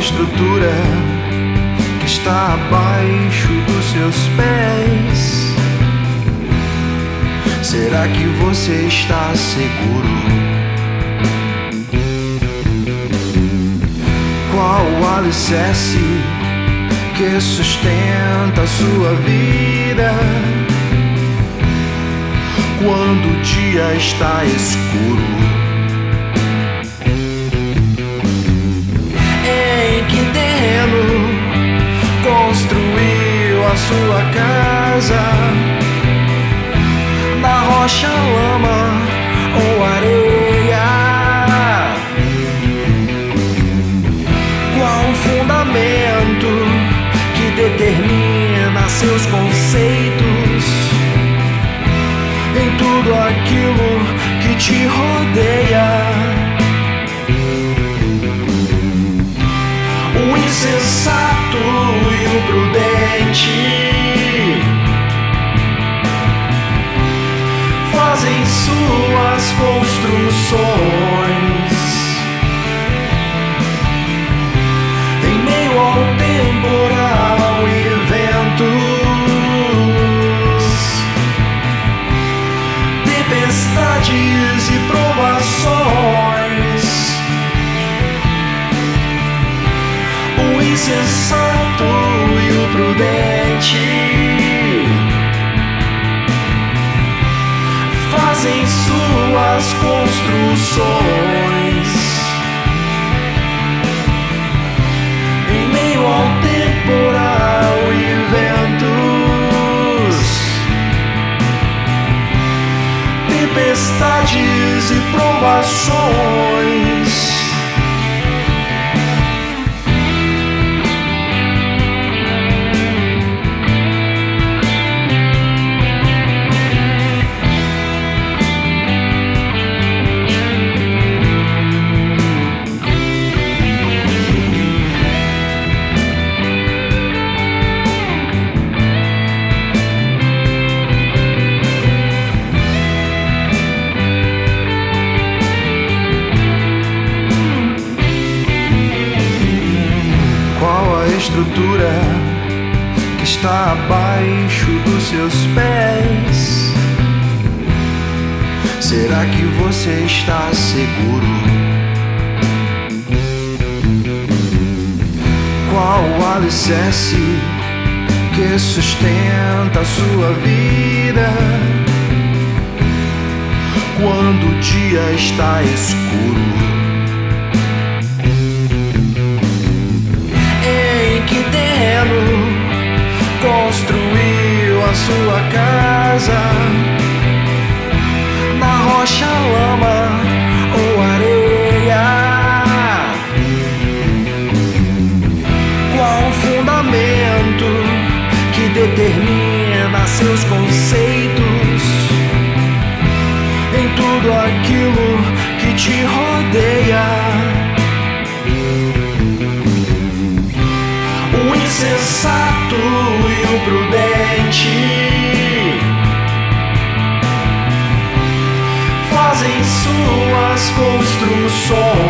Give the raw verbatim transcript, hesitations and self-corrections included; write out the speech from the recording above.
estrutura que está abaixo dos seus pés? Será que você está seguro? Qual o alicerce que sustenta a sua vida quando o dia está escuro? Em que terreno construiu a sua casa? Na rocha, lama ou areia? Qual o fundamento que determina seus conceitos em tudo aquilo que te rodeia? O insensato e o prudente fazem suas construções em meio ao temporal e ventos, tempestades e provações. O insensato e o prudente fazem suas construções em meio ao temporal e ventos, tempestades e provações. Estrutura que está abaixo dos seus pés. Será que você está seguro? Qual o alicerce que sustenta a sua vida quando o dia está escuro? Que terreno construiu a sua casa? Na rocha, lama ou areia? Qual o fundamento que determina seus conceitos em tudo aquilo que te rodeia? O insensato e o prudente fazem suas construções